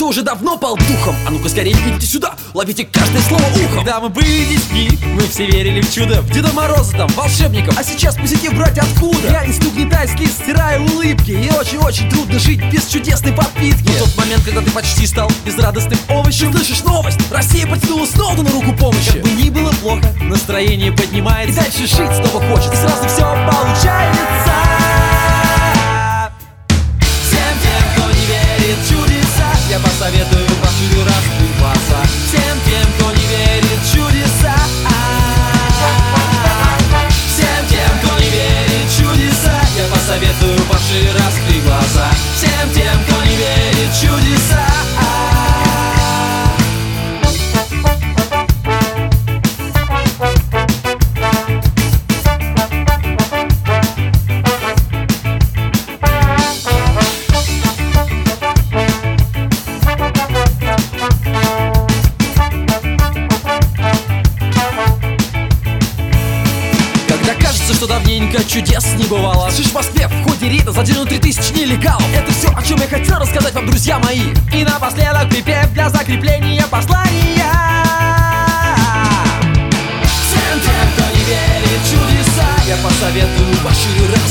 кто уже давно пал духом. А ну-ка скорее идите сюда, ловите каждое слово ухом. Когда мы были детьми, мы все верили в чудо, в Деда Мороза там, волшебников. А сейчас позитив брать откуда? Реальность угнетает, слиз, стирая улыбки. И очень-очень трудно жить без чудесной подпитки. В тот момент, когда ты почти стал безрадостным овощем, Слышишь новость? Россия потянула снова на руку помощи. как бы ни было плохо, настроение И поднимается. дальше жить снова хочется. И сразу все получается. Всем тем, кто не верит в чудеса, я посоветую пошире раскрываться. Всем тем, кто не верит в чудеса, всем тем, кто не верит в чудеса, я посоветую пошире раскрыть глаза. Всем тем, кто не верит в чудеса. Когда кажется, что давненько чудес не бывало. Слышь, в Москве в ходе рейда задержано 3000 нелегалов. Это все, о чем я хотел рассказать вам, друзья мои. И напоследок припев для закрепления послания. Всем тем, кто не верит в чудеса, Я посоветую пошире